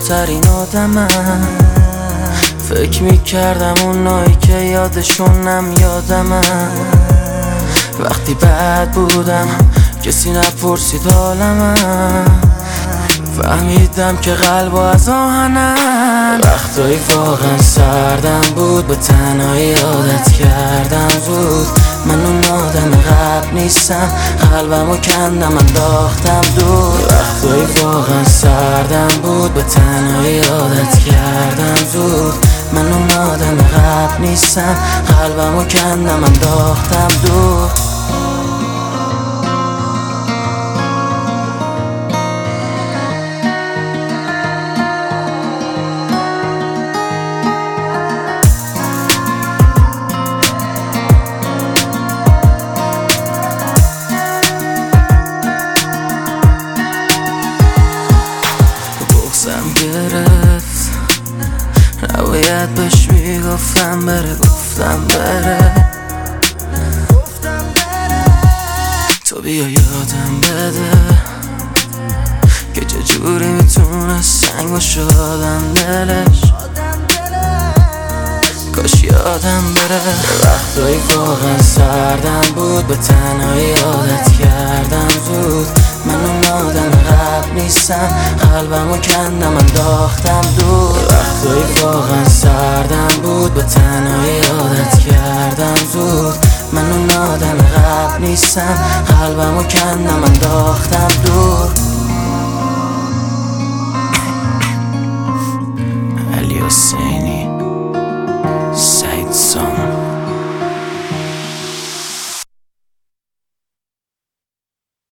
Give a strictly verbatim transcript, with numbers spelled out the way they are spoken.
بهترین آدمم. فکر میکردم اونایی که یادشونم یادمم. وقتی بد بودم کسی نپرسید حالمم. فهمیدم که قلب از آهنم. وقتایی واقعا سردم بود، به تنهایی عادت کردم زود. من اون آدم قبل نیستم، قلبمو کندم انداختم دور. وقتایی واقعا سردم بود، به تنهایی عادت کردم زود. من اون آدم قبل نیستم، قلبمو کندم انداختم دور. بغضم گرفت، نباید بهش میگفتم بره، گفتم بره. تو بیا یادم بده که چجوری میتونه سنگ باشه آدم دلش. کاش یادم بره. وقتایی واقعا سردم بود، به تنهایی عادت کردم زود. من اون آدم قبل نیستم، قلبمو کندم انداختم دور. وقتایی واقعا سردم بود، به تنهایی عادت کردم زود. من اون آدم قبل نیستم، قلبمو کندم انداختم دور.